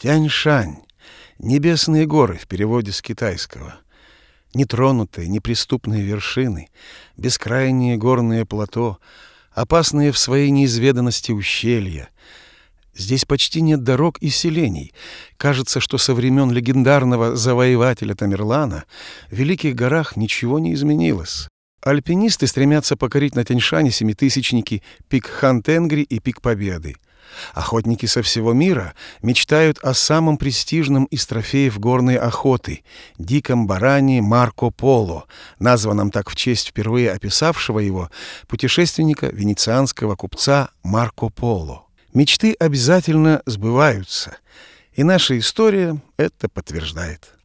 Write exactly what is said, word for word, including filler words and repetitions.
Тянь-Шань — небесные горы в переводе с китайского. Нетронутые, неприступные вершины, бескрайние горные плато, опасные в своей неизведанности ущелья. Здесь почти нет дорог и селений. Кажется, что со времен легендарного завоевателя Тамерлана в Великих горах ничего не изменилось. Альпинисты стремятся покорить на Тянь-Шане семитысячники пик Хан-Тенгри и пик Победы. Охотники со всего мира мечтают о самом престижном из трофеев горной охоты — диком баране Марко Поло, названном так в честь впервые описавшего его путешественника, венецианского купца Марко Поло. Мечты обязательно сбываются, и наша история это подтверждает.